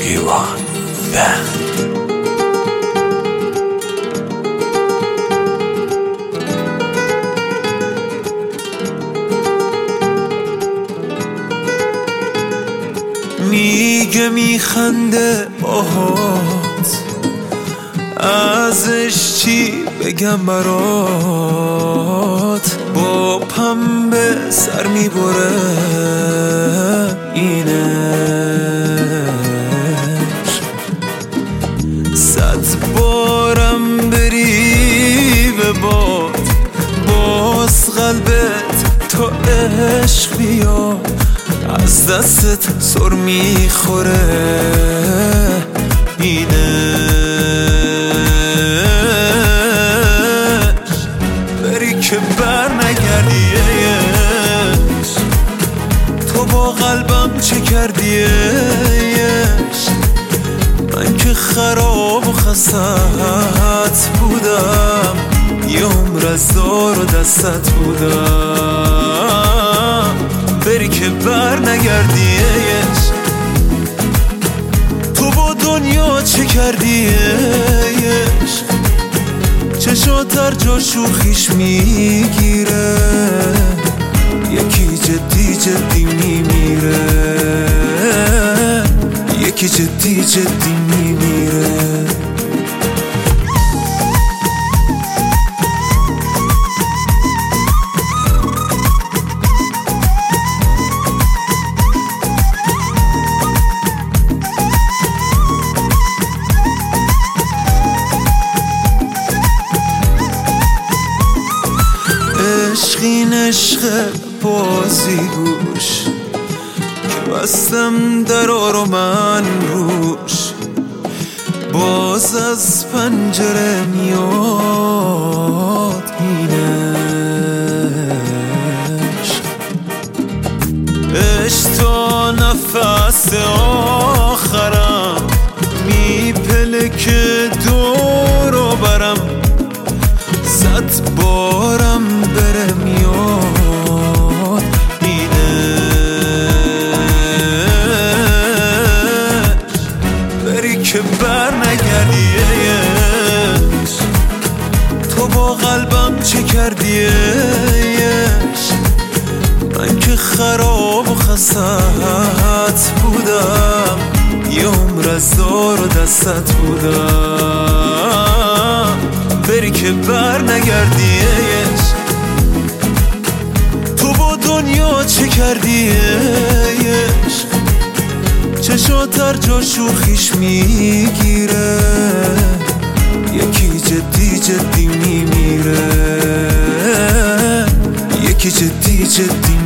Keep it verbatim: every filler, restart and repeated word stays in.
گیوان ده میگه میخنده باهات، ازش چی بگم برات؟ با پنبه سر میبره اینش، صد بارم بری به باد باز قلبت تا عشق بیاد، از دستت سر میخوره اینش. بری که بر نگردیش، تو با قلبم چه کردیش؟ من که خراب و خستت بودم، یه عمر از دار و دستت بودم. بری که بر نگردیش، تو با دنیا چه کردیش؟ چشات هر جا شوخیش میگیره، یکی جدی جدی میمیره، یکی جدی جدی میمیره. عشقین عشق بازی گوش که بستم درا رو من روش، باز از پنجره میاد اینش. عشق تا نفس آخرم میپلکه دور و برم، صد بارم بره میاد اینش. بری که بر نگردیش، تو با قلبم چه کردیش؟ من که خراب و خستت بودم، یه عمر از دار و دستت بودم. بری که بر نگردیش، تو با دنیا چه کردیش؟ چشات هر جا شوخیش میگیره، یکی جدی جدی میمیره، یکی جدی جدی